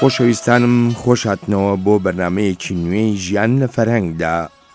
خۆشەویستانم خۆش هاتنەوە بۆ بەرنمەیەکی نوێی ژیان لە فەرهەنگدا.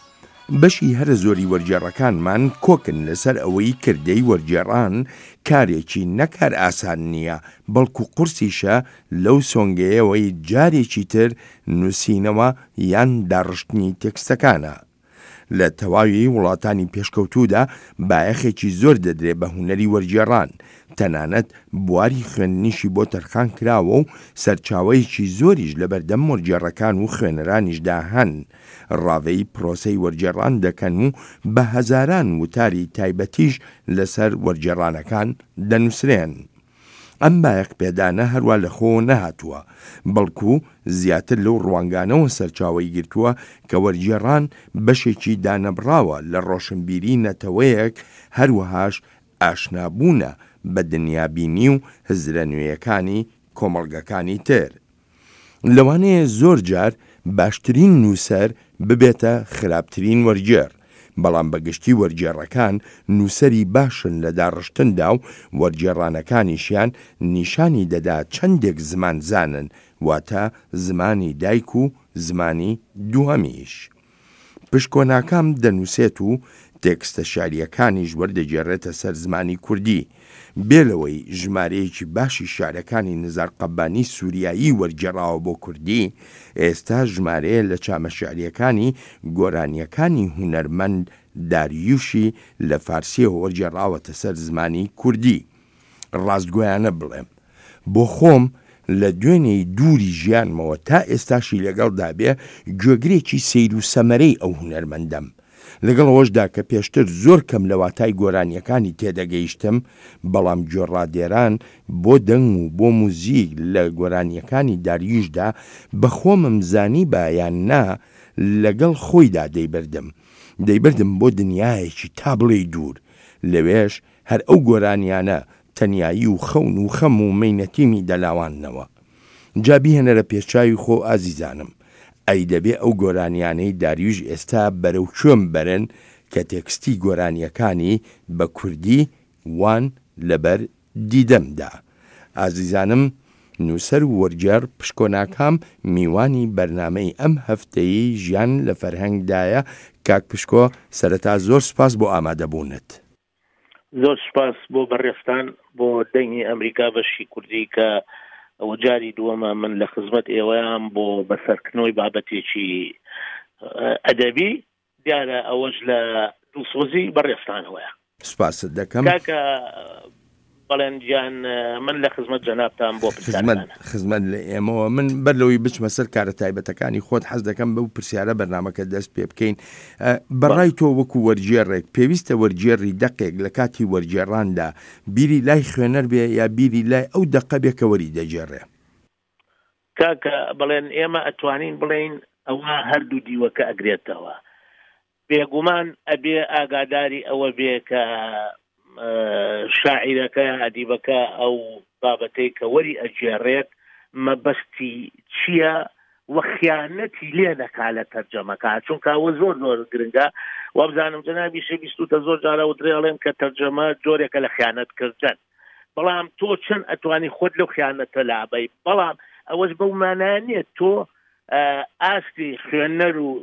بەشی هەرە زۆری وەرگێڕەکانمان کۆکن لەسەر ئەوەی کردەی وەرگێڕان کارێکی نەکار ئاسان نییە، بەڵکو قورسیشە لەو سۆنگەیەوەی جارێکی تر نووسینەوە یان داڕشتنی تێکستەکانە. لە تەواوی وڵاتانی پێشکەوتوودا بایەخێکی زۆر دەدرێ بە هونەری وەرگێڕان، تەنانەت بواری خوێندنیشی بۆ تەرخان کراوە و سەرچاوەیەکی زۆریش لە بەردەم وەرگێڕەکان و خوێنەرانیشدا هەن. ڕاوەی پرۆسەی وەرگێڕان دەکەن و بە هەزاران وتاری تایبەتیش لەسەر وەرگێڕانەکان دەنووسرێن. ئەم بایەخ پێدانە هەروە لە خۆ نەهاتووە، بەڵکو زیاتر لەو ڕوانگانەوە سەرچاوەی گرتووە کە وەرگێڕان بەشێکی دانەبراوە لە ڕۆشنبیری نەتەوەیەک، هەروەهاش ئاشنابوونە بە دنیابینی و هزرە نوێیەکانی کۆمەڵگەکانی تر. لەوانەیە زۆر جار باشترین نووسەر ببێتە خراپترین وەرگێڕ، بەڵام بەگشتی وەرگێڕەکان نووسەری باشن لە داڕشتندا و وەرگێڕانەکانیشیان نیشانی دەدا چەندێک زمان زانن، واتە زمانی دایک و زمانی دووهەمیش. پشکۆناکام دەنووسێت و تێکستە شاریەکانیش وەردەگێڕێتە سەر زمانی کوردی. بێلەوەی ژمارەیەکی باشی شارەکانی نزار قەبانی سووریایی وەرگێڕاوە بۆ کوردی، ئێستا ژمارەیە لە چامە شاریەکانی گۆرانیەکانی هونەرمەند داریوشی لە فارسیەوە وەرگێڕاوەتە سەر زمانی کوردی. ڕاستگۆیانە بڵێم، بۆ خۆم لە دوێنێی دووری ژیانمەوە تا ئێستاشی لەگەڵدا بێ گوێگرێکی سەیر و سەمەرەی ئەو هونەرمەندەم. لەگەڵ ئەوەشدا کە پێشتر زۆر کەم لە واتای گۆرانیەکانی تێدەگەیشتم، بەڵام گوێڕادێران بۆ دەنگ و بۆ موزیک لە گۆرانیەکانی داریوشدا بە خۆمم زانی بایان نا لەگەڵ خۆیدا دەیبردم بۆ دنیایەکی تا بڵێ دوور. لەوێش هەر ئەو گۆرانیانە تەنیایی و خەون و خەم و مەینەتیمی دەلاواننەوە. جا بیهێنەرە پێشچاوی خۆ ئازیزانم، ئەی دەبێ ئەو گۆرانیانەی داریوش ئێستا بەرەو کوێم بەرن کە تێکستی گۆرانیەکانی بە کوردی وان لەبەر دیدەمدا. ئازیزانم، نووسەر و وەرگێڕ پشکۆناکام میوانی بەرنامەی ئەم هەفتەیی ژیان لە فەرهەنگدایە. کاک پشکۆ، سەرەتا زۆر سوپاس بۆ ئامادەبوونت. زۆر سپاس بۆ بەڕێستان بۆ دەنگی ئەمریکا بەشی کوردی کە ئەوە جاری دووەمە من لە خزمەت ئێوەیان بۆ بەسەرکردنەوەی بابەتێکی ئەدەبی. دیارە ئەوەش لە دڵسۆزی بەڕێستانەوەیە. سپاست دەکەم کاکە بەڵێن گیان، من لە خزمەت جەنابتان بۆ خزمەت لە ئێمەوە. من بەرلەوەی بچمە سەر کارە تایبەتەکانی خۆت حەز دەکەم بەو پرسیارە بەرنامەکە دەست پێ بکەین. بەڕای تۆ وەکو وەرگێڕێک پێویستە وەرگێڕی دەقێک لە کاتی وەرگێڕاندا بیری لای خوێنەر بێ یا بیری لای ئەو دەقە بێ کە وەری دەگێڕێ؟ کاکە بڵێن ئێمە ئەتوانین بڵێین ئەوە هەردوو دیوەکە ئەگرێتەوە. بێگومان ئەبێ ئاگاداری ئەوە بێ کە شاعیرەکە ئەدیبەکە ئەو بابەتەی کە وەری ئەگێڕێت مەبەستی چییە و خیانەتی لێ نەکا لە تەرجەمەکە، چونکە ئەوە زۆر زۆر گرنگە. وابزانم جەنابی شەویستوتە زۆر جارە وترێڵێن کە تەرجەمە جۆرێکە لە خیانەتکردن، بەڵام تۆ چەند ئەتوانی خۆت لەو خیانەتە لابەی، بەڵام ئەوەش بەو مانایانێت تۆ ئاستی خوێنەر و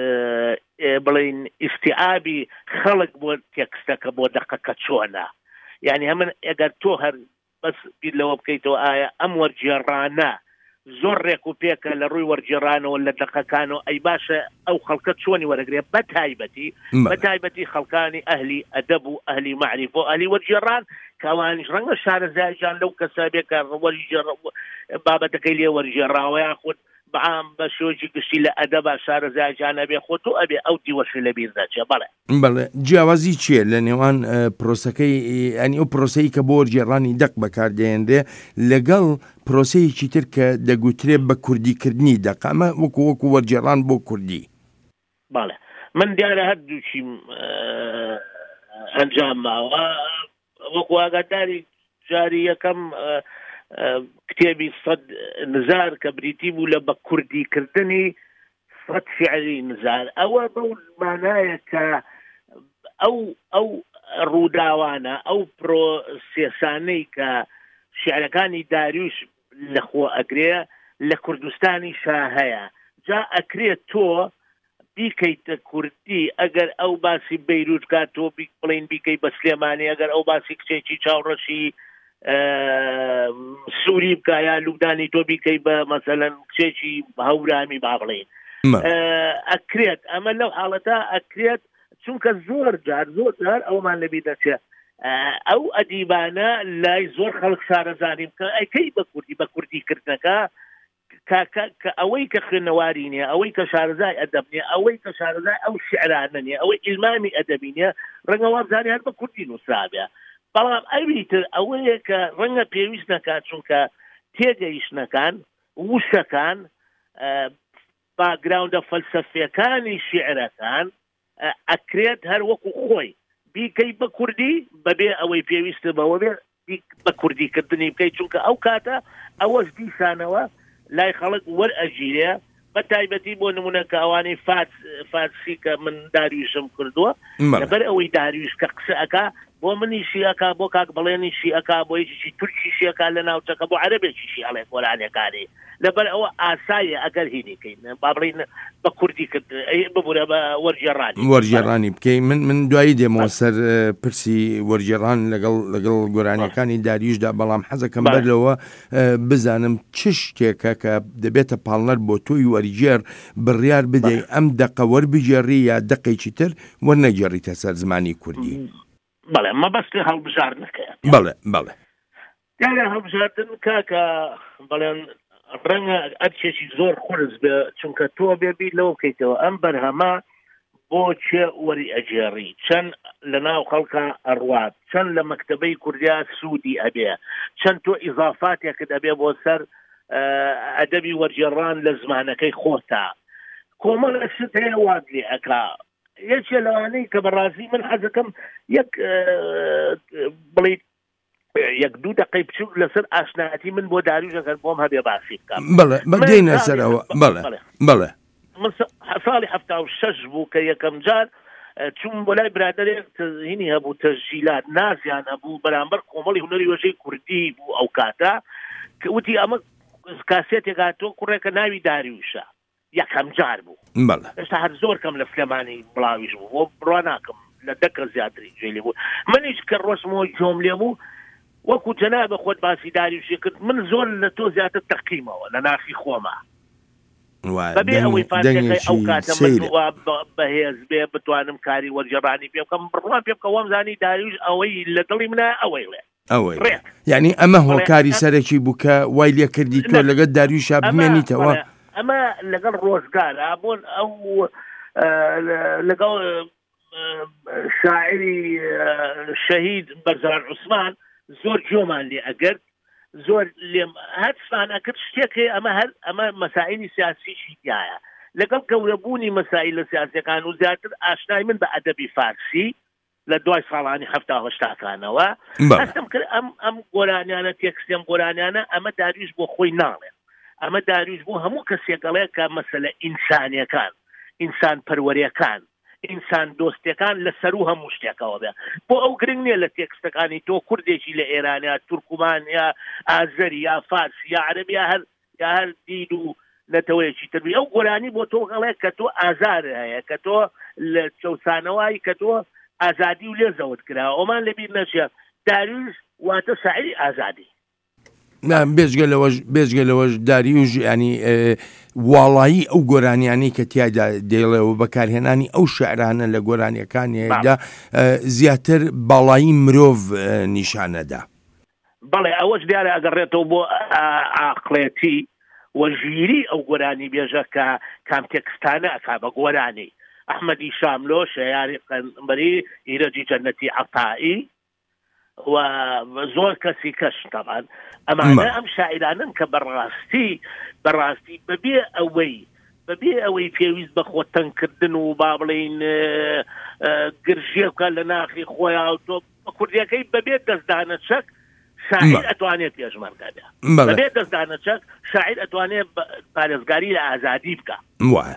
بڵین ئیستیعابی خەڵک بۆ تێکستەکە بۆ دەقەکە چۆنە. یعنی هەمن ئەگەر تۆ هەر بەس بیر لەوە بکەیتەوە ئایا ئەم وەرگێڕانە زۆر ڕێک و پێکە لە ڕووی وەرگێڕانەوە لە دەقەکانەوە، ئەی باشە ئەو خەڵکە چۆنی وەرەگرێت، بەتایبەتی خەڵکانی ئەهلی ئەدەب و ئەهلی معریف و ئەهلی وەرگێڕان کەوانیش ڕەنگە شارەزایجان لەو کەسا بێ کە بابەتەکەی لێ وەرگێڕاوەیان خۆت بەعام بە شۆژی گشتی لە ئەدەبا شارەزایجانە بێ خۆت و ئەبێ ئەو دیوەشی لە بیرداچێ. بەڵێ جیاوازی چییە لە نێوان پرۆسەکەی، ئەنی ئەو پرۆسەی کە بۆ وەرگێڕانی دەق بەکاردێنرێ لەگەڵ پرۆسەیەکی تر کە دەگوترێ بە کوردیکردنی دەق، ئەمە وەکو وەرگێڕان بۆ کوردی؟ باڵێ من دیارە هەردووچی ئەنجام ماوە. وەکو ئاگاداری جاری یەکەم کتێبی سەد نزار کە بریتی بوو لە بە کوردیکردنی سەد فعلی نزار، ئەوە بەو مانایە کە ئەو ڕووداوانە ئەو پرۆسێسانەی کە شیعرەکانی داریوش لەخۆ ئەگرێ لە کوردستانی شا هەیە جا ئەکرێت تۆ بیکەیتە کوردی ئەگەر ئەو باسی بەیروت کات تۆ بڵین بیکەی بە سلێمانی ئەگەر ئەو باسی کچێکی چاوڕەشی سووری بکە یا لوبنانی تۆ بیکەی بە مەسەلەن کچێکی هەورامی با بڵین ئەکرێت ئەمە لەو حاڵەتە ئەکرێت چونکە زۆر جار ئەومان لەبی دەچێت ئەو ئەدیبانە لای زۆر خەڵک شارەزانیم کە ئەیکەی بە کوردیکردنەکە کە ئەوەی کە خوێنەواری نیە ئەوەی کە شارەزای ئەدەب نیە ئەوەی کە شارەزای ئەو شیعرانە نیە ئەوەی ئیلمامی ئەدەبی نیە ڕەنگە وابزانانی هەر بە کوردی نووسرابێ بەڵام ئەویتر ئەوەیە کە ڕەنگە پێویست نەکات چونکە تێگەیشتنەکان وشەکان باگراوندە فەلسەفیەکانی شیعرەکان ئەکرێت هەر وەکو خۆی بیکەی بە کوردی بەبێ ئەوەی پێویستە بەوە بێ بە کوردیکردنی بکەیت چونکە ئەو کاتە ئەوەش دیسانەوە لای خەڵک وەرئەگیرێ بە تایبەتی بۆ نمونە کە ئەوانەی فارسی کە من داریوشم کردووە لەبەر ئەوەی داریوش کە قسە ئەکا بۆ منیشی ئەکا بۆ کاک بڵێنیشی ئەکا بۆ یەکێکی تورکیشی ئەکا لە ناوچەکە بۆ عەرەبێکیشی ئەڵێ گۆرانیەکانی لەبەر ئەوە ئاسایە ئەگەر هینیکەین با بڵین بە کوردی کرد ببوورە بە وەرجێڕانی بکەی من دوایی دێمەوە سەر پرسی وەرجێڕان لەگەڵ گۆرانیەکانی داریوشدا بەڵام حەزەکەم بەرلەوە بزانم چ شتێکە کە دەبێتە پاڵنەر بۆ تۆی وەرجێر بڕیار بدەی ئەم دەقە وەربژێڕی یا دەقێکی تر وەرنەگێڕیتە سەر زمانی کوردی بەڵێ مەبەستی هەڵبژارنەکەیە بەڵێ یاگە هەڵبژاردن کاکە بەڵێن ڕەنگە ئەرچێکی زۆر خورز بێ چونکە تۆ بێبی لەوە بکەیتەوە ئەم بەرهەمە بۆ چێ وەری ئەجێڕی چەند لە ناو خەڵکە ئەڕوات چەند لە مەکتەبەی کوردیا سوودی ئەبێ چەند تۆ ئیزافاتێکت ئەبێ بۆ سەر ئەدەبی وەرجێڕان لە زمانەکەی خۆتا کۆمەڵە شت هەیە وات لێ ئەکا یەکێ لەوانەی کە بەڕازی من حەزەکەم یەک بڵیت یەک دوو دقەی بچوو لەسەر ئاشناتی من بۆ داریوشەکەن بۆم هەبێ باسی بکەم بەدەینە سەرەوە بەڵێ من ساڵی 76 بوو کە یەکەم جار چوون بۆ لای برادەرێک هینی هەبوو تەسجیلات نازیان هەبوو بەرامبەر کۆمەڵی هونەری وێژەی کوردی بوو ئەو کاتە کە وتی ئەمە کاسێتێک هاتۆ کوڕێکە ناوی داریوشە یەکەم جار بوو ئێستا هەر زۆر کەم لە فلەمانی بڵاویش بوو بۆ بڕوا ناکەم لە دەکە زیاتری جێلی بوو منیش کە ڕۆژمەوە جۆم لێ بوو وەکو جەنابە خۆت باسی داریوشی کرد من زۆر لە تۆ زیاتر تەقیمەوە لە ناخی خۆمە بەبێ ئەوەی فاتەکەی ئەو کاتە من بەهێز بێ بتوانم کاری وەرجێڕانی پێ بکەم بڕوان پێ بکە وەم زانی داریوش ئەوەی لە دڵی منە ئەوەی لێ یعنی ئەمە هۆکاری سەرەکی بوو کە وای لێ کردی تۆ لەگەڵ داریوشا بمێنیتەوە ئەمە لەگەڵ ڕۆژگارە بۆن ئەو لەگەڵ شاعری شەهید بەرزان عوسمان زۆر جۆمان لێ ئەگەرت زۆر لێم هەرسان ئەکرد شتێکێ ئەمە مەسائلی سیاسیشی تایە لەگەڵ گەورەبوونی مەسائل لە سیاسەکان و زیاتر ئاشنای من بە ئەدەبی فارسی لە دوای ساڵانی 1970 هەستم کرد ئەم گۆرانیانە تێکستێم گۆرانیانە ئەمە داریوش بۆ خۆی ناڵێ ئەمە داریوش بۆ هەموو کەسێکەڵەیە کە مەسەلە ئینسانیەکان ئینسان پەروەریەکان ئینسان دۆستەکان لەسەر و هەموو شتێکەوە بێ بۆ ئەو گرنگ نییە لە تێکستەکانی تۆ کوردێکی لە ئێرانیا تورکمان یا ئازەری یا فارسی یا عەرەبی یا هەر دین و نەتەوەیەکی تربی ئەو گۆرانی بۆ تۆ گەڵێ کە تۆ ئازار هەیە کە تۆ لە چەوسانەوەی کە تۆ ئازادی و لێ زەوت کرا ئەومان لەبیر نەچێ داریوش واتە شاعری ئازادی بێژگەلەوەش داریوش ینی واڵایی ئەو گۆرانیانی کە تیادا دێڵێەوە بەکارهێنانی ئەو شعرانە لە گۆرانیەکانیدا زیاتر باڵایی مرۆڤ نیشانەدا بەڵێ ئەوەش دیارە ئەگەڕێتەوە بۆ عاقڵێتی وەژیری ئەو گۆرانی بێژە کە کام تێکستانە ئەکا بە گۆرانی ئەحمەدی شاملۆ شەیاری قەنبەری ئیرەجی جەنەتی عەتایی و زۆر کەسی کەش طبعا ئەمانە ئەم شاعرانن کە بەڕاستی بەبێ ئەوەی پێویست بە خۆتەنگکردن و با بڵین گرژێ بکە لە ناخی خۆیان و تۆ بە کوردیەکەی بەبێ دەستدانە چەک شاعر ئەتوانێت پێشمەرگە بێ بەبێ دەستدانەچەک شاعر ئەتوانێت پارێزگاری لە ئازادی بکە. وایە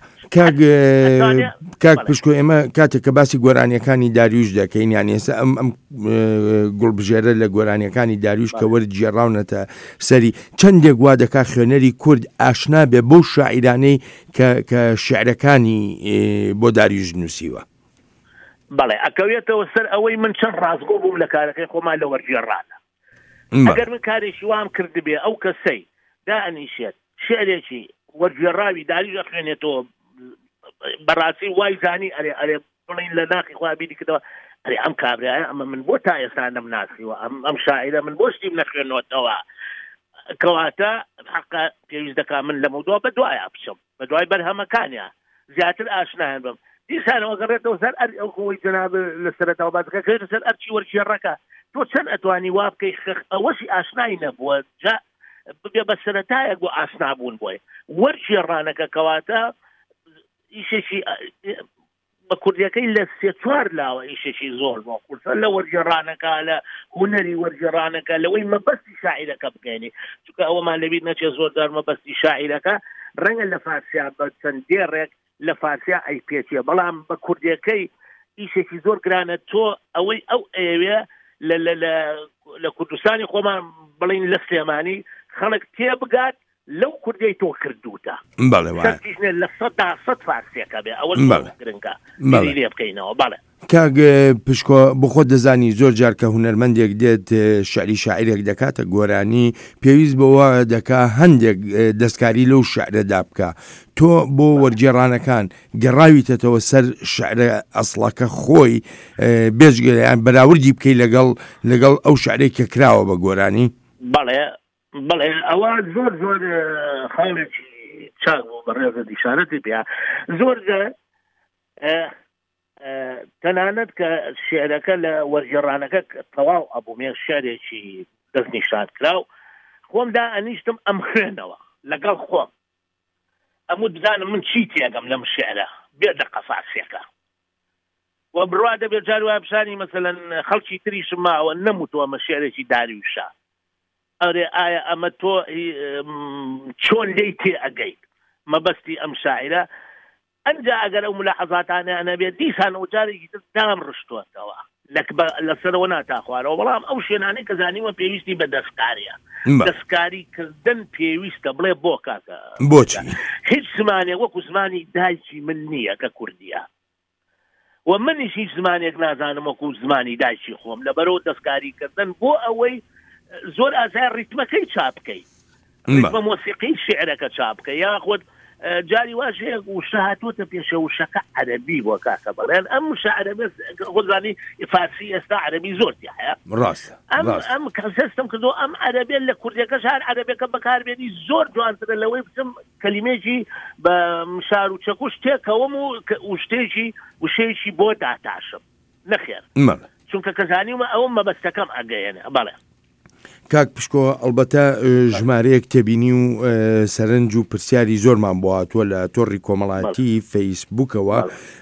کاک پشکۆ ئێمە کاتێک کە باسی گۆرانیەکانی داریوش دەکەین یان ئێستا ئەم گوڵبژێرە لە گۆرانیەکانی داریوش کە وەرگێڕاونەتە سەری چەندێک وا دەکا خوێنەری کورد ئاشنا بێ بەو شاعیرانەی کە شعرەکانی بۆ داریوش نووسیوە. بەڵێ ئەکەوێتەوە سەر ئەوەی من چەند ڕازگۆ بووم لە کارەکەی خۆمان لە وەرگێڕانە. ئەگەر من کارێکی وام کرد بێ ئەو کەسەی دائەنیشێت شعرێکی وەرگێڕاوی داریوش ئەخوێنێتەوە بەڕاستی وای زانی ئەرێ بڵین لە ناخی خوا بیری کردەوە ئەرێ ئەم کابرایە ئەمە من بۆ تا ئێستا نەمناسیوە ئەم شاعرە من بۆ شتیم نەخوێنەوەتەوە کەواتە حەقا پێویست دەکا من لە مەودووە بە دوایە بچم بە دوای بەرهەمەکانیە زیاتر ئاشنایان بم دیسانەوە گەڕێتەوە سەر ئەو خۆی جەناب لە سەرەتاوە بازەکە کەوێتە سەر ئەرچی وەرگێڕەکە تۆ چەند ئەتوانی وا بکەی ئەوەشی ئاشنای نەبووە جا ببێ بە سەرەتایەک بۆ ئاشنابوون بۆی وەرگێڕانەکە کەواتە ئیشێکی بە کوردیەکەی لە سێ چوار لاوە ئیشێکی زۆر بۆ قورسە لە وەرگێڕانەکە لە هونەری وەرگێڕانەکە لەوەی مەبەستی شاعیرەکە بگەێنی چونکە ئەوەمان لەبیر نەچێ زۆردار مەبەستی شاعیرەکە ڕەنگە لە فارسیا بە چەندێڕێک لە فارسیا ئەی پێچیە بەڵام بە کوردیەکەی ئیشێکی زۆر گرانە تۆ ئەوەی ئەو ئێوێ لە کوردستانی خۆمان بڵین لە سلێمانی خەڵک تێبگات لەو کوردیەی تۆ کردوتە لە 100 فارسیەکە بێ ئەوە گرنگە لێ بکەینەوە. بەڵێ کاک پشکۆ بخۆ دەزانی زۆر جار کە هونەرمەندێک دێت شعری شاعیرێک دەکاتە گۆرانی پێویست بەوە دەکا هەندێک دەستکاری لەو شعرەدا بکە. تۆ بۆ وەرگێڕانەکان گەڕاویتەوە سەر شعرە ئەسڵەکە خۆی بێژگەیان بەراوردی بکەی لەگەڵ ئەو شعرێک کە کراوە بە گۆرانی؟ بەڵێ ئەوە زۆر زۆر خاڵێکی چاک بوو بەڕێزە دیشانەتی پێ زۆر تەنانەت کە شعرەکە لە وەرگێڕانەکە تەواو ئەبوومێ شعرێکی دەستنیشان کراو خۆم دا ئەنیشتم ئەم خوێنەوە لەگەڵ خۆم ئەموو بزانم من چی تێگەم لەم شعرە بێ دەقە فارسیەکە و بڕوا دەبێت جار وای بشانی مەسەلەن خەڵکی تریشم ماوە نەموتووە مە شعرێکی داریوشە ئەرێ ئایا ئەمە تۆ چۆن لێی تێ ئەگەیت مەبەستی ئەم شاعرە ئەنجا ئەگەر ئەو ملاحەزاتانە ئەنەبێت دیسان و جارێکی تر دام ڕشتوەتەوە لەسەرەوە ناتاخوارەوە بەڵام ئەو شوێنانەی کە زانیوە پێویستی بە دەستکاریە دەستکاریکردن پێویستە بڵێ بۆ کاکە بۆچی هیچ زمانێک وەکو زمانی دایکی من نییە کە کوردیە و منیش هیچ زمانێک نازانم وەکو زمانی دایکی خۆم لەبەرەوە دەستکاریکردن بۆ ئەوەی زۆر ئازای ڕیتمەکەی چاپکەی ڕیتمە مۆسیقی شعرەکە چاپکە یاخود جاری واشەیە وشە هاتووەتە پێشە وشەکە عەرەبی بۆ کاکە بەڵێن ئەم وشە عەرەبی خۆزانی فارسی ئێستا عەرەبی زۆرتی هەیە ڕاستە ئەم کەسەستم کردو ئەم عەرەبێن لە کوردیەکەش هەر عەرەبیەکە بەکاربێنی زۆر جوانترە لەوەی بچم کەلیمێکی بە مشار و چەکوش تێکەوەم و شتێکی وشەیەکی بۆ داتاشم نەخێر چونکە کەزانیومە ئەوم مەبەستەکەم ئەگەیەنێ. بەڵێ کاک پشکۆ ئەلبەتە ژمارەیەک تێبینی و سەرنج و پرسیاری زۆرمان بۆ هاتووە لە تۆڕی کۆمەڵایەتی فەیسبووکەوە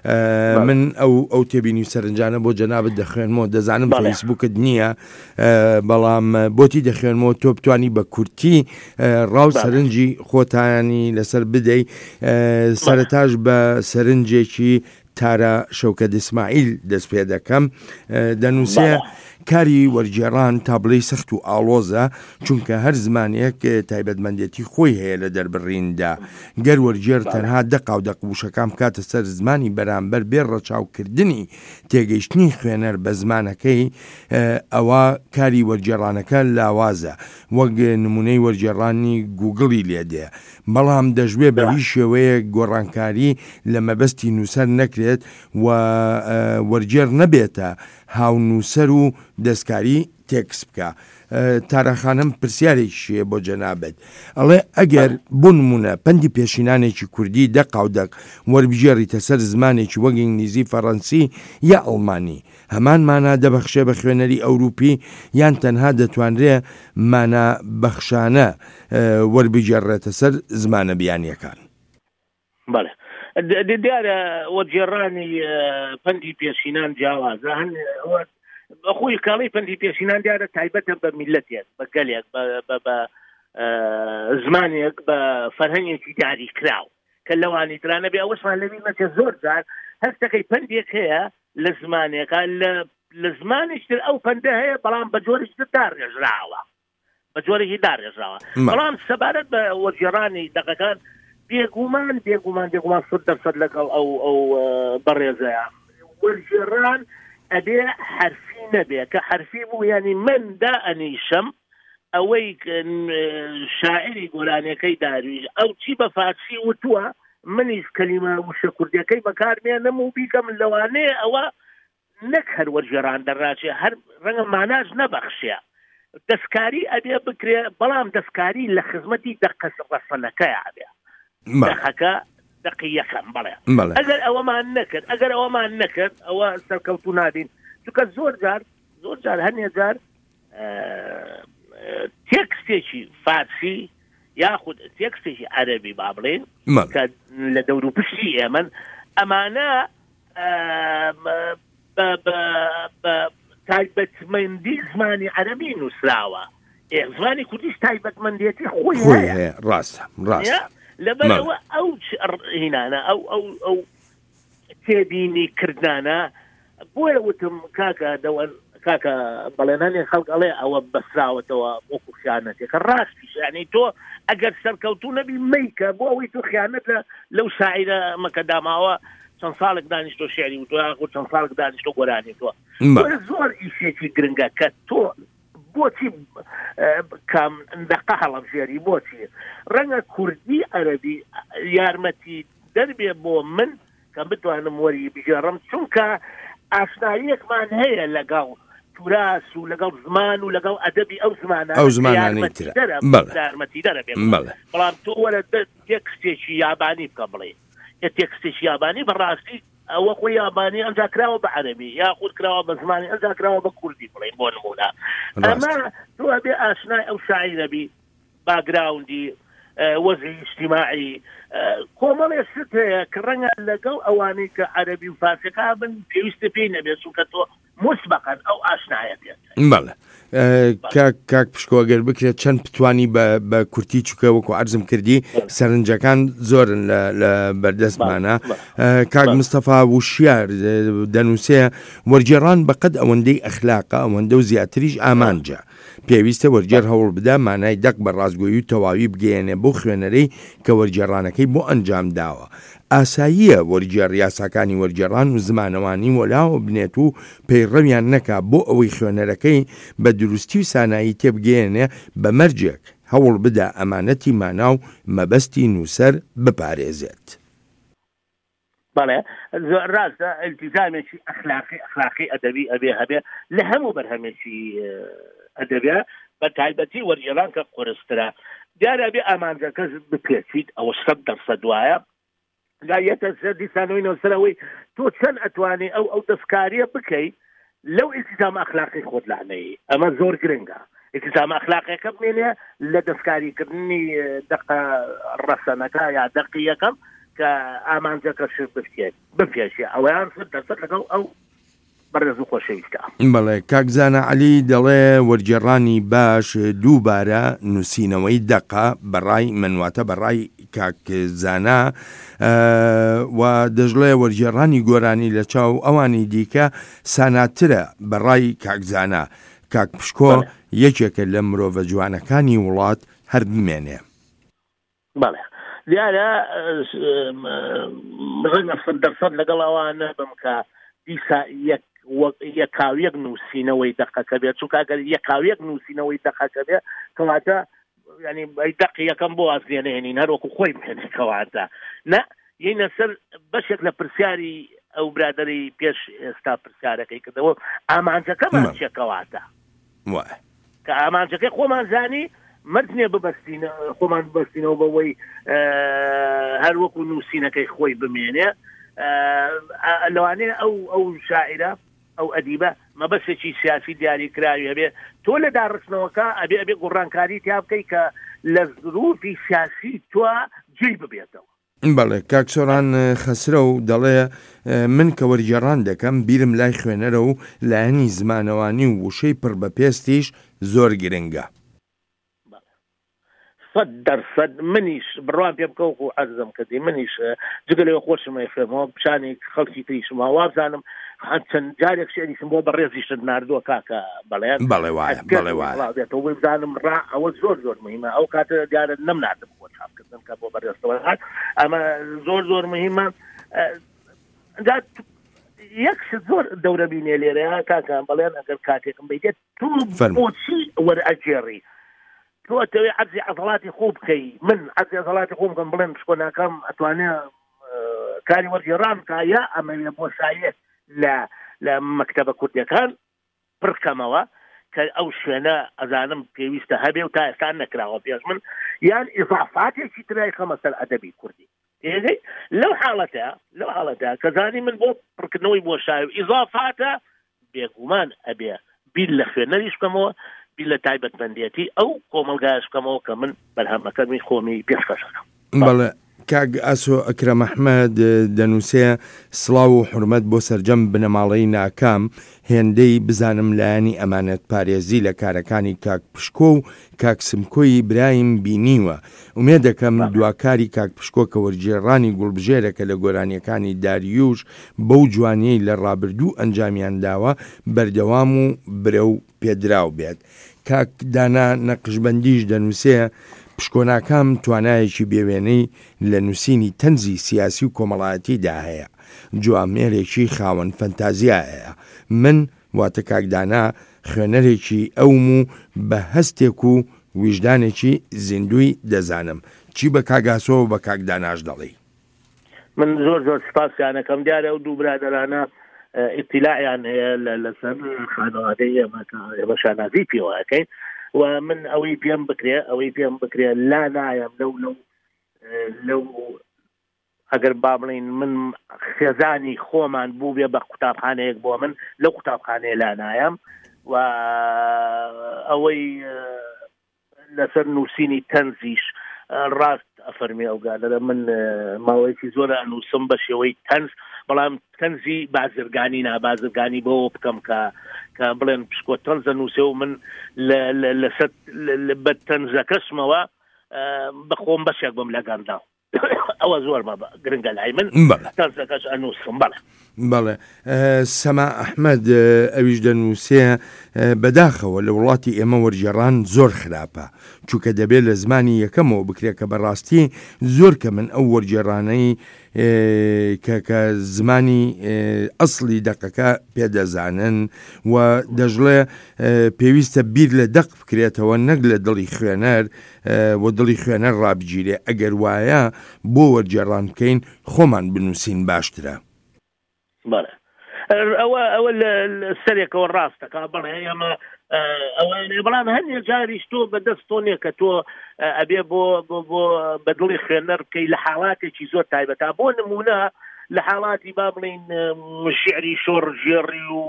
من ئەو تێبینی و سەرنجانە بۆ جەنابەت دەخوێنمەوە دەزانم فەیسبووکت نییە بەڵام بۆتی دەخوێنمەوە تۆ بتوانی بە کورتی ڕاو سەرنجی خۆتانی لەسەر بدەی سەرەتاش بە سەرنجێکی تارە شەوکەت ئیسماعیل دەست پێ دەکەم دەنووسێ کاری وەرگێڕان تابلەی سەخت و ئاڵۆزە چونکە هەر زمانێک تایبەتمەندێتی خۆی هەیە لە دەربڕیندا گەر وەرگێر تەنها دەقا و دەقوشەکان بکاتە سەر زمانی بەرامبەر بێ ڕەچاوکردنی تێگەیشتنی خوێنەر بە زمانەکەی ئەوە کاری وەرگێڕانەکە لاوازە وەک نمونەی وەرگێڕانی گوگڵی لێدێ بەڵام دەژوێ بە هیچ شێوەیە گۆڕانکاری لە مەبەستی نووسەر نەکرێت و وەرگێر نەبێتە هاونووسەر و دەستکاری تێکس بکە. تارەخانم پرسیارێکیشیە بۆ جەنابەت ئەڵێ ئەگەر بۆ نمونە پەندی پێشینانێکی کوردی دەقاودەق وەربژێڕیتە سەر زمانێکی وەک ئینگلیزی فەڕەنسی یا ئەڵمانی هەمان مانا دەبەخشێ بە خوێنەری ئەوروپی یان تەنها دەتوانرێ مانا بەخشانە وەربژێڕێتە سەر زمانە بیانیەکان؟ بەڵێ دیارە وەرگێڕانی پەندی پێشینان جیاوازە بەخۆی کاڵی پەندی پێشینان دیارە تایبەتە بە میلەتێک بە گەلێک بە زمانێک بە فەرهەنگێکی دیاری کراو کە لەوانی ترانە بێ ئەوەشمان لەبی مەچە زۆر جار هەستەکەی پندێک هەیە لە زمانێکە لە زمانێکتر ئەو پەندە هەیە بەڵام بە جۆرێکتر داڕێژراوە بە جۆرێکی داڕێژراوە بەڵام سەبارەت بە وەرجێڕانی دەقەکان بێگومان 100% لەگەڵ ئەو بەڕێزەیە وەرجێڕان ئەبێ حرفی نەبێ کە حرفی بوو ینی من دا ئەنیشەم ئەوەی شاعری گۆرانەکەی دارویش ئەو چی بە فارسی وتووە منیش کەلیمە وشە کوردیەکەی بەکارمێنم و بیکەم لەوانەیە ئەوە نەک هەر وەرجێڕان دەڕاچێ هەر ڕەنگە ماناش نەبەخشێ دەستکاری ئەبێ بکرێ بەڵام دەستکاری لە خزمەتی دەقەس ڕەسەنەکەی ئەبێ دەقەکە دقی یەکەم بەڵێ ئەگەر ئەوەمان نەکرد ئەوە سەرکەوتو نادین چونکە زۆر جار هەنێ جار تێکستێکی فارسی یاخود تێکستێکی عەرەبی با بڵێن کە لە دەور و پشتی ئێمن ئەمانە بە تایبەتمەندی زمانی عەرەبی نووسراوە زمانی کوردیش تایبەتمەندێتی خۆی هەیە ڕاستە لەبەرەوە ئەو هینانە ئەو تێبینی کردانە بۆیە وتم کاکە بەڵێنانی خەڵک ئەڵێ ئەوە بەسراوەتەوە وەکو خیانەتێکە ڕاستیش یعنی تۆ ئەگەر سەرکەوتوو نەبی مەیکە بۆ ئەوەی تۆ خیانەت لەو شاعیرە مەکە داماوە چەند ساڵێک دانیشتۆ شێری و تۆ یاخود چەند ساڵێک دانیشتۆ گۆرانی تۆ زۆر ئیشێکی گرنگە کە تۆ بۆچی کام دەقە هەڵەبژێری بۆچی ڕەنگە کوردی عەرەبی یارمەتی دەربێ بۆ من کە بتوانم وەری بژێڕم چونکە ئاشناییەکمان هەیە لەگەڵ توراس و لەگەڵ زمان و لەگەڵ ئەدەبی ئەو زمانانەی یارمەتی دەرەبێ بەڵام تۆ وەرە تێکستێکی یابانی بکە بڵێ تێکستێکی یابانی بەڕاستی ئەوە خۆی یابانی ئەمجا کراوە بە عەرەبی یاخود کراوە بە زمانی ئەمجا کراوە بە کوردی بڵێن بۆ نمونە ئەمە تۆ ئەبێ ئاشنای ئەو شاعیرە بی باگراوندی وەزعی اجتیماعی کۆمەڵێ شت هەیە کە ڕەنگە لەگەڵ ئەوانەی کە عەرەبی و فارسیەکە بن پێویستە پێی نەبێت چونکە تۆ مسبقاً ئەو ئاشنایە بێت بەڵێ کاک پشکۆگەر بکرێت چەند پتوانی بە کورتی چووکە وەکو عەرزم کردی سەرنجەکان زۆرن لە بەردەستمانە کاک مستەفا وشیار دەنووسێ وەرجێڕان بەقەد ئەوەندەی ئەخلاقە ئەوەندە و زیاتریش ئامانجە پێویستە وەرجێر هەوڵ بدا مانای دەق بە ڕازگۆیی و تەواوی بگەێنێ بۆ خوێنەرەی کە وەرجێڕانەکەی بۆ ئەنجام داوە ئاساییە وەرجێڕ یاساکانی وەرجێڕان و زمانەوانی وەلاوە بنێت و پەیڕەویان نەکا بۆ ئەوەی خوێنەرەکەی بە دروستی و سانایی تێبگەێنێ بە مەرجێک هەوڵ بدا ئەمانەتی مانا و مەبەستی نووسەر بپارێزێت بەڵێ ڕاستە ئیلتیزامێکی ئەخلاقی ئەدەبی ئەبێ هەبێ لە هەموو بەرهەمێکی ئەدەبێ بە تایبەتی وەرجێڕان کە قورسترە دیارە بێ ئامانجەکەس بپێچیت ئەوە 100% وایە گایەتە سەر دیسانەوەینەوە سەرەوەی تۆ چەند ئەتوانێ ئەو دەستکاریە بکەیت لەو ئیلتیزام ئەخلاقی خۆت لانەیە ئەمە زۆر گرنگە ئیلتیزام ئەخلاقیەکە بمێنێ لە دەستکاریکردنی دەقە ڕەسەنەکە یا دەقی یەکەم کە ئامانجەکەش بپێشێ ئەوەیان 100% لەگەڵ ئەو بەڕێز و خۆشەویستە بەڵێ کاکزانە عەلی دەڵێ وەرجێڕانی باش دووبارە نووسینەوەی دەقە بەڕای منواتە بەڕای کاکزانە و دەژڵێ وەرجێڕانی گۆرانی لە چاو ئەوانی دیکە ساناترە بەڕای کاکزانە کاک پشکۆ یەکێکە لە مرۆڤە جوانەکانی وڵات هەر بمێنێ بەڵێ دیارە ڕەنگە 100% لەگەڵ ئەوانە بم کە دیسا یەکاویەک نووسینەوەی دەقەکە بێت چونکە ئەگەر یەکاویەک نووسینەوەی دەقەکە بێت کەواتە ینی دەقی یەکەم بۆ ئازێنێنین هەروەکو خۆی بێنێ کەواتە نە یینە سەر بەشێک لە پرسیاری ئەو برادەری پێش ئێستا پرسیارەکەی کردەوە ئامانجەکەمان چێکەواتە کە ئامانجەکەی خۆمان زانی مردنێ ببەستینە خۆمان ببەستینەوە بەوەی هەروەکو نووسینەکەی خۆی بمێنێ لەوانەیە ئەو شاعرە ئەو ئەدیبە مەبەستێکی سیاسی دیاری کراوی هەبێ تۆ لە داڕستنەوەکە ئەبێ گوڕانکاری تیا بکەی کە لە ظروفی سیاسی تۆ جێی ببێتەوە بەڵێ کاکسۆران خەسرە و دەڵێ من کە وەرگێڕان دەکەم بیرم لای خوێنەرە و لایەنی زمانەوانی و وشەی پڕ بە پێستیش زۆر گرنگە. 100% منیش بڕوان پێ بکەوت و عەرزم کردی منیش جگە لەوێ خۆشمە خوێمەوە بچانی خەڵکی تریشمەوە وابزانم چەند جارێک شێریشم بۆ بە ڕێزیشت ناردووە کاکە بەڵێن بەڵێ وایە بەڵێ وایە بزانم ڕا ئەوە زۆر زۆر مهمە ئەو کاتە دیارە نەمناردم بۆ چاپکردن کە بۆ بەڕێستەوە هات ئەمە زۆر زۆر مهمە. یەکشت زۆر دەورە بینێ لێرەیە کاکە بەڵێن ئەگەر کاتێکم بیتێت تو بۆچی وەرئەجێڕی تۆ ئەتەوێ عەرزی عەضەڵاتی خۆ بکەی من عەرزی عەضەڵاتی خۆم بکەم بڵێم پشکۆناکەم ئەتوانێ کاری وەرگێڕان بکە یا ئەمەوێ بۆ شایەت لە مەکتەبە کوردیەکان پڕکەمەوە کە ئەو شوێنە ئەزانم پێویستە هەبێ و تا ئێستا نەکراوە پێش من یان ئیضافاتێکی ترای خەمە سەر ئەدەبی کوردی تێگەی لەو حاڵەتە کەزانی من بۆ پڕکردنەوەی بۆ شایە و ئیضافاتە بێگومان ئەبێ بیر لە خوێنەریش بکەمەوە بیر لە تایبەتمەندێتی ئەو کۆمەلگایش بکەمەوە کە من بەرهەمەکەمی خۆمی پێشکەشەکەم. بەڵێ کاک ئاسۆ ئەکرەم ئەحمەد دەنووسێ سڵاو و حورمەت بۆ سەرجەم بنەماڵەی ناکام هێندەی بزانم لایەنی ئەمانەت پارێزی لە کارەکانی کاک پشکۆ و کاک سمکۆی برایم بینیوە ومێ دەکەم دواکاری کاک پشکۆ کە وەرگێڕانی گوڵبژێرەکە لە گۆرانیەکانی داریوش بەو جوانیەی لە ڕابردوو ئەنجامیان داوە بەردەوام و برە و پێدراو بێت. کاک دانا نەقشبەندیش دەنووسێ پشکۆناکەم توانایەکی بێوێنەی لە نووسینی تەنزی سیاسی و کۆمەڵایەتیدا هەیە جوامێرێکی خاوەن فەنتازیا هەیە من واتە کاکدانا خوێنەرێکی ئەوم و بە هەستێک و ویژدانێکی زیندوی دەزانم چی بە کاگاسۆ و بە کاکداناش دەڵێ. من زۆر زۆر سپاسیانەکەم دیارە و دوو برادەرانە ئیتیلاعیان هەیە لەسەر خانەوادەی ئێمە شانازی پێوەکەین و من ئەوەی پێم بکرێ لا نایم لەو ئەگەر با بڵین من خێزانی خۆمان بوو بێ بە قوتابخانەیەک بۆ من لەو قوتابخانەیە لا نایم و ئەوەی لەسەر نووسینی تەنزیش ڕاست ئەفەرمی ئەوگادەرە من ماوەیەکی زۆر ئەنووسم بە شێوەی تەنز بەڵام تەنزی بازرگانی بۆ بکەم کە بڵێن پشکۆ تەنزە نووسێ و من لەسەر بە تەنزەکەشمەوە بەخۆم بەشێک بم لەگەندا ئەوە زۆر گرنگە لای من تەنزەکەش ئەنووسم. بەڵێ سەما ئەحمەد ئەویش دەنووسێ بەداخەوە لە وڵاتی ئێمە وەرگێڕان زۆر خراپە چونکە دەبێت لە زمانی یەکەمەوە بکرێت کە بەڕاستی زۆر کە من ئەو وەرگێڕانەی کە زمانی ئەسڵی دەقەکە پێدەزانن و دەژڵێ پێویستە بیر لە دەق بکرێتەوە نەک لە دڵی خوێنەر و دڵی خوێنەر ڕابگیرێ ئەگەر وایە بۆ وەرگێڕان بکەین خۆمان بنووسین باشترە. بەڵێ ئەوە لە سەرێکەوە ڕاستەکە بڵێ ئەمە ئەوە بەڵام هەندێک جاریش تۆ بەدەست تۆ نییە کە تۆ ئەبێ بۆ بەدڵی خوێنەر بکەی لە حاڵاتێکی زۆر تایبەتە بۆ نمونە لە حاڵاتی با بڵین شعری شۆڕژێڕی و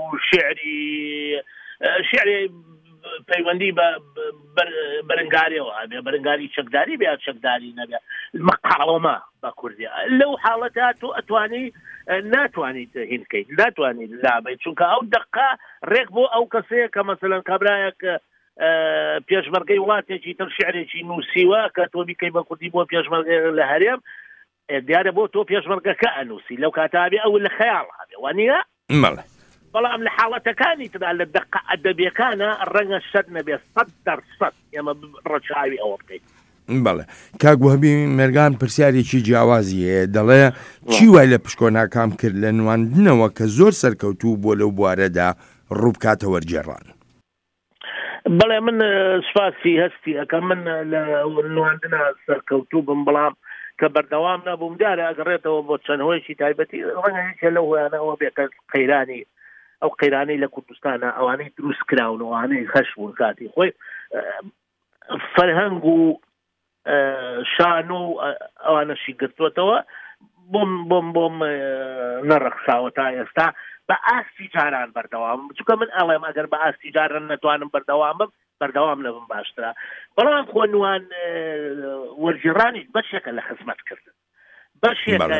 شعری پەیوەندی بە بەرەنگاریەوە هەبێ بەرەنگاری چەکداری بێ چەکداری نەبێ مەقاڵەمە بە کوردی لەو حاڵەتە تۆ ئەتوانی ناتوانیت هینکەیت ناتوانیت لابیت چونکە ئەو دقا ڕێک بۆ ئەو کەسەیە کە مەسەلەن کابرایەک پێشمەرگەی وڵاتێکی تر شعرێکی نووسیوە کە تۆ بیکەی بە کوردی بۆ پێشمەرگە لە هەرێم دیارە بۆ تۆ پێشمەرگەکە ئەنووسی لەو کاتابێ ئەو لە خەیاڵ هەبێ وانە بەڵام لە حاڵەتەکانی تدا لە دقە ئەدەبیەکانە ڕەنگە شەر نەبێ 100% ئێمە ڕەچاوی ئەوە بکەیت. بەڵێ کاگوهبی مێرگان پرسیارێکی جیاوازی هەیە دەڵێ چی وای لە پشکۆناکام کرد لە نواندنەوە کە زۆر سەرکەوتوو بۆ لەو بوارەدا ڕووبکاتە وەرگێڕان. بەڵێ من سپاسی هەستی ئەەکە من لە نواندنە سەرکەوتوو بم بەڵام کە بەردەوام نەبووم دیارە ئەگەڕێتەوە بۆ چەندهۆیەکی تایبەتی ڕەنگە لەو هۆیانەوە بێکە قەیرانی ئەو قەیرانەی لە کوردستانە ئەوانەی دروست کراون ئەوانەی خەش بوون کاتی خۆی فەرهەنگ و شان و ئەوانەشی گرتووەتەوە بۆم نەڕەخساوە تا ئێستا بە ئاستی جاران بەردەوام چونکە من ئەڵێم ئەگەر بە ئاستی جاران نەتوانم بەردەوام نەبم باشترە بەڵام خۆ نوان وەرگێڕانی بەشێکە لە خزمەتکردن بەشێکە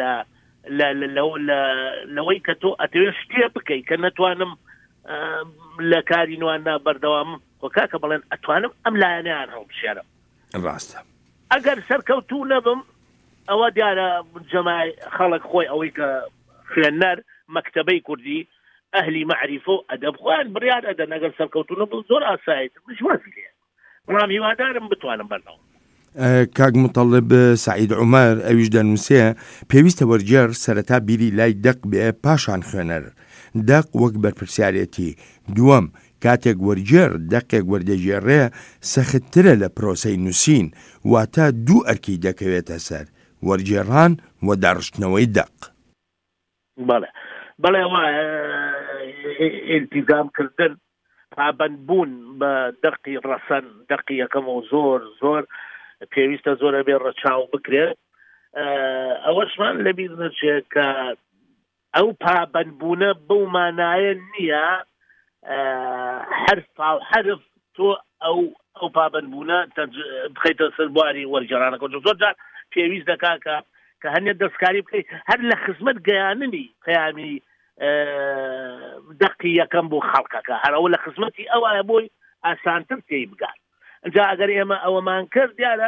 لەوەی کە تۆ ئەتەوێت شتێ بکەی کە نەتوانم لە کاری نواننا بەردەوام کاکە بڵێن ئەتوانم ئەم لایەنیان هەڵبژێرم ڕاستە ئەگەر سەرکەوتوو نەبم ئەوە دیارە جەمای خەڵک خۆی ئەوەی کە خوێنەر مەکتەبەی کوردی ئەهلی مەعریفە و ئەدەب خۆیان بڕیار ئەدەن ئەگەر سەرکەوتوو نەبوو زۆر ئاساییت مشوەزی لێ بەڵام هیوادارم بتوانم بەردەوام. کاک متەڵب سعید عومەر ئەویش دەنووسێ پێویستە وەرجێر سەرەتا بیری لای دەق بێ پاشان خوێنەر دەق وەک بەرپرسیارەتی دووەم کاتێک وەرجێر دەقێک وەردەژێڕێ سەختترە لە پرۆسەی نووسین واتە دوو ئەرکی دەکەوێتە سەر وەرجێڕان و داڕشتنەوەی دەق. بەڵێ ئیلتیزامکردن پابەندبوون بە دەقی ڕەسەن دەقی یەکەم و زۆر پێویستە زۆرە بێ ڕەچاو بکرێت ئەوەشمان لەبیر نەچێت کە ئەو پابەندبوونە بەو مانایە نییە حرف تۆ ئەو پابەندبوونە بخەیتە سەر بواری وەرجێڕانەکە زۆر جار پێویست دەکا کە هەنێک دەستکاری بکەیت هەر لە خزمەت گەیاننی پەیامی دەقی یەکەم بۆ خەڵکەکە هەرەوە لە خزمەتی ئەوایە بۆی ئاسانتر تێی بگات ئەجا ئەگەر ئێمە ئەوەمان کرد دیارە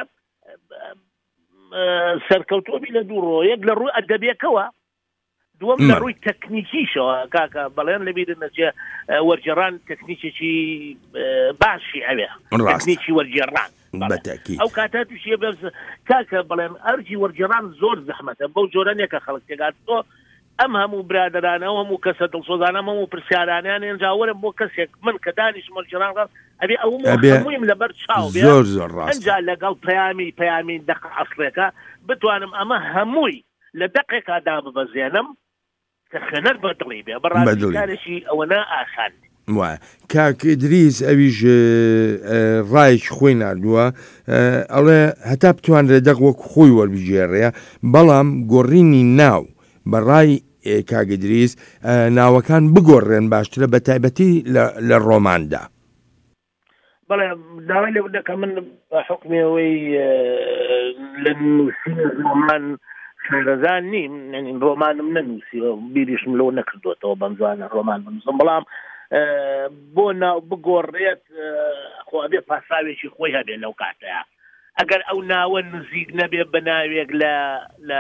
سەرکەوتۆبی لە دوو ڕۆ یەک لە ڕووی ئەدەبیەکەوە دووەم لە ڕووی تەکنیکیشەوە کاکە بەڵێن لەبیرن نەچێ وەرجێڕان تەکنیکێکی باشی ئەوێ تەکنیکی وەرجێڕان ئەو کاتە تووشیە بێ کاکە بڵێن ئەرجی وەرجێڕان زۆر زەحمەتە بەو جۆرەنێکە خەڵک تێگات تۆ ئەم هەموو برادرانە و هەموو کەسە دڵسۆزانە هەموو پرسیارانیان ئێنجاوەرم بۆ کەسێک من کە دانیش وەرجێڕان ئەبێ ئەومویم لەبەر چاو زۆر ئەنجا لەگەڵ پەیامی دەق ئەسڵێکە بتوانم ئەمە هەمووی لە دەقێکا داببەزێنم کە خوێنەر بەدڵی بێ بەڕاستیکارێکی ئەوەنە ئاسان وایە کاک ئیدریس ئەویش ڕایەکی خۆی نردووە ئەڵێ هەتا بتوانرێت دەق وەک خۆی وەربژێڕێ بەڵام گۆڕینی ناو بەڕای کاک ئیدریس ناوەکان بگۆڕێن باشترە بە تایبەتی لە ڕۆماندا. بەڵێ داوای لێ دەکە من بە حکمەوەی لە نووسین ڕۆمان شارەزان نیم ڕۆمانم نەنووسیوە بیریشم لەوە نەکردوێتەوە بەمزانە ڕۆمان بنووسم بەڵام بۆ ناو بگۆڕێت خۆ بێ پاساوێکی خۆی هەبێ لەو کاتەیە ئەگەر ئەو ناوە نزیک نەبێ بە ناوێک لە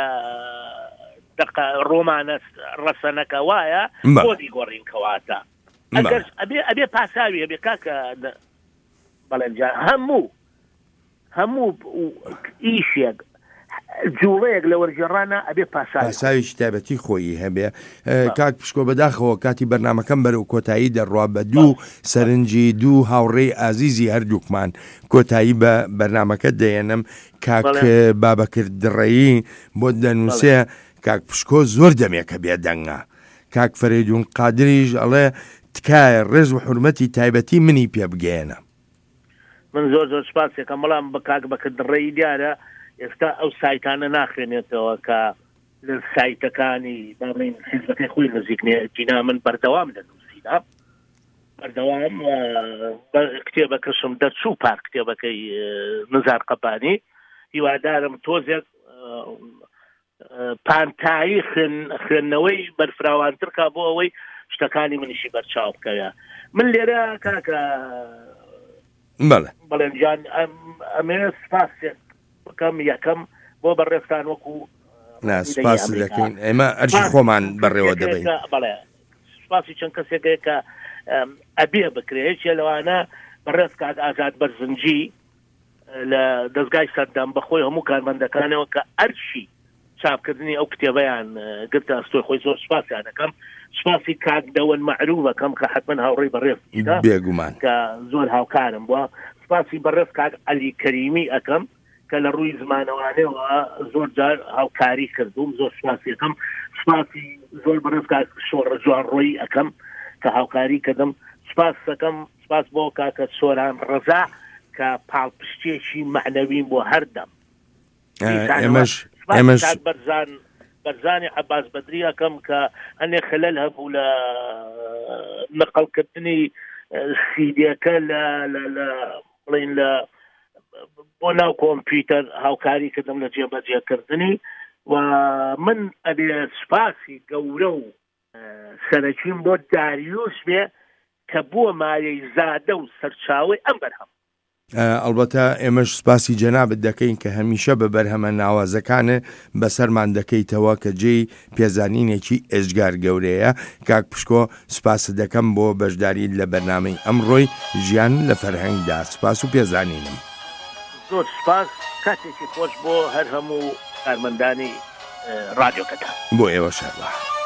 ڕۆمانە ڕەسەنەکە وایە بۆدی گۆڕین کەواتە ئەگەر ئەبێ پاساوی هەبێ کاکە بەڵێن جا هەموو ئیشێک جوڵەیەک لە وەرجێڕانە ئەبێ پاساوی تایبەتی خۆی هەبێ. کاک پشکۆ بەداخەوە کاتی بەرنامەکەم بەرەو کۆتایی دەڕوا بە دوو سەرنجی دوو هاوڕێی ئازیزی هەردووکمان کۆتایی بە بەرنامەکە دەێنم کاک بابەکرد دڕەیی بۆ دەنووسێ کاک پشکۆ زۆر دەمێکە بێدەنگە کاک فەرێدون قادریش ئەڵێ تکایە ڕێز و حورمەتی تایبەتی منی پێ بگەێنە. من زۆر سپاسێکم بەڵام بە کاک بەکرد دڕەیی دیارە ئێستا ئەو سایتانە ناخوێنێتەوە کە لە سایتەکانی باڵین حیزبەکەی خۆی نزیک نێتینا من بەردەوام دەنووسیدا بەردەوام کتێبەکەشم دەرچوو پار کتێبەکەی نزار قەبانی هیوادارم تۆزێک پانتایی خوێندنەوەی بەرفراوانتر کا بۆ ئەوەی شتەکانی منیشی بەرچاو بکەوە من لێرە کاکە بەڵێن جان ئەمێ سپاسێک بکەم یەکەم بۆ بەڕێستان وەکو سپاس دەکەین ئێمە ئەرشی خۆمان بەڕێوە دەبین بەڵێ سپاسی چەند کەسێکەیە کە ئەبێ بکرێت لەوانە بەڕێز کات ئازاد بەرزنجی لە دەستگای سەردام بەخۆی هەموو کارمەندەکانەوە کە ئەرشی چاپکردنی ئەو کتێبەیان گرتە ئەستۆی خۆی زۆر سپاسیان دەکەم سپاسی کاک دەوەن مەعروفەکەم کە حتمما هاوڕێی بەڕێز بێگومان کە زۆر هاوکارم بووە سپاسی بەڕێز کاک عەلی کەریمی ئەەکەم کە لە ڕووی زمانەوانەوە زۆر جار هاوکاری کردوم زۆر سپاسیەکەم سپاسی زۆر بەڕێز کاک شۆڕە جوانڕۆیی ئەەکەم کە هاوکاری کردم سپاس سپاس بۆ کاکە سۆران ڕەزا کە پاڵپشتێکی معنەویم بۆ هەردەم ئێمەش بەرزانی عەباس بەدری ئەەکەم کە هەنێ خەلەل هەبوو لە نەقڵکردنی سیدیەکە بڵین لە بۆ ناو کۆمپیوتەر هاوکاری کردم لە جێبەجێکردنی و من ئەبێ سوپاسی گەورە و سەرەکیم بۆ داریوش بێ کە بۆ مایەی زادە و سەرچاوی ئەم بەرهەم. ئەلبەتە ئێمەش سپاسی جەنابەت دەکەین کە هەمیشە بە بەرهەمە ناوازەکانە بەسەرمان دەکەیتەوە کە جێی پێزانینێکی ئێژگار گەورەیە. کاک پشکۆ سپاس دەکەم بۆ بەشداریت لە بەرنامەی ئەمڕۆی ژیان لە فەرهەنگدا. سپاس و پێزانینم. زۆر سپاس، کاتێکی خۆش بۆ هەر هەموو کارمەندانی ڕادیۆکەتان. بۆ ئێوە شەڕە.